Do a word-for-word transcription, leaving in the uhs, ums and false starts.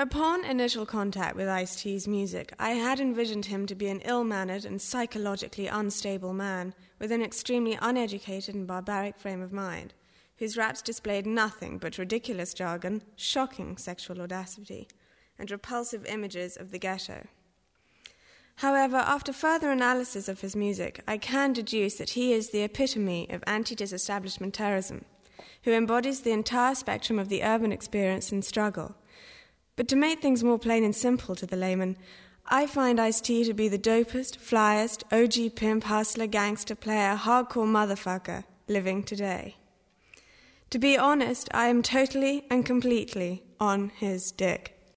Upon initial contact with Ice-T's music, I had envisioned him to be an ill-mannered and psychologically unstable man with an extremely uneducated and barbaric frame of mind, whose raps displayed nothing but ridiculous jargon, shocking sexual audacity, and repulsive images of the ghetto. However, after further analysis of his music, I can deduce that he is the epitome of anti-disestablishment terrorism, who embodies the entire spectrum of the urban experience and struggle. But to make things more plain and simple to the layman, I find Ice-T to be the dopest, flyest, O G pimp, hustler, gangster, player, hardcore motherfucker living today. To be honest, I am totally and completely on his dick.